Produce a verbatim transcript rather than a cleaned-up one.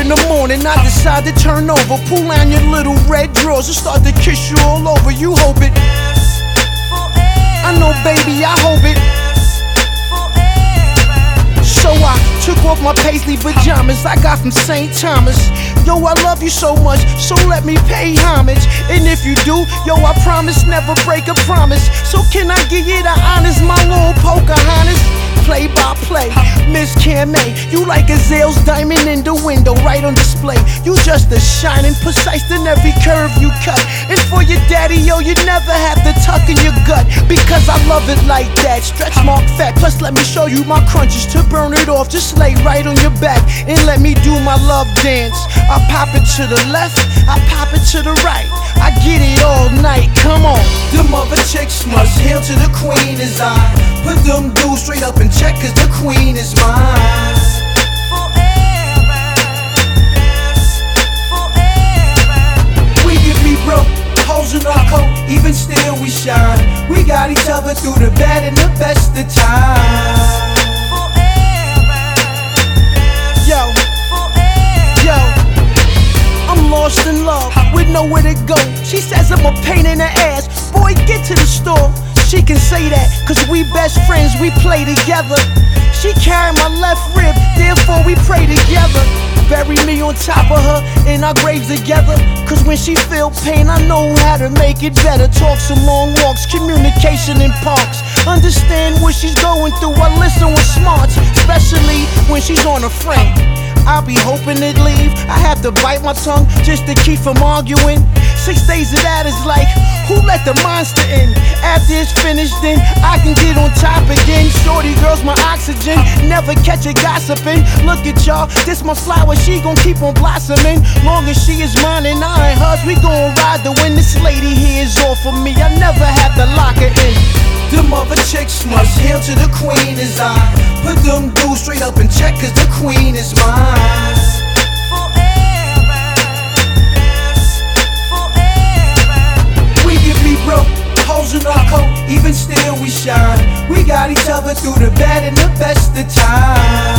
in the morning, I decide to turn over. Pull on your little red drawers and start to kiss you all over. You hope it. I know, baby, I hope it. So I took off my paisley pajamas I got from Saint Thomas. Yo, I love you so much, so let me pay homage. And if you do, yo, I promise never break a promise. So can I give you the honors, my little Pocahontas? Play by play, Miss Camay, you like Gazelles diamond in the window, right on display. You just as shining, precise in every curve you cut. And for your daddy, yo, you never have to tuck in your gut, because I love it like that. Stretch mark fat, plus let me show you my crunches. To burn it off, just lay right on your back and let me do my love dance. I pop it to the left, I pop it to the right, I get it all night, come on. Them other chicks must hail to the queen as I put them dudes straight up in check, cause the queen is mine. Forever, yes, forever. We get me broke, holes in our coat, even still we shine. We got each other through the bad and the best of times. Yo, yo, I'm lost in love with nowhere to go. She says I'm a pain in the ass. Boy, get to the store. She can say that, cause we best friends, we play together. She carry my left rib, therefore we pray together. Bury me on top of her in our graves together, cause when she feel pain, I know how to make it better. Talk some long walks, communication in parks. Understand what she's going through, I listen with smarts, especially when she's on a friend. I'll be hoping it leave, I have to bite my tongue just to keep from arguing. Six days of that is like, who let the monster in? After it's finished, then I can get on top again. Shorty girl's my oxygen, never catch her gossiping. Look at y'all, this my flower, she gon' keep on blossoming. Long as she is mine and I ain't hers, we gon' ride the wind. This lady here is all for me, I never have to lock her in. Them other chicks must hail to the queen as I put them dudes straight up in check, cause the queen is mine. Forever, yes, forever. We get me broke, holes in our coat, even still we shine. We got each other through the bad and the best of times.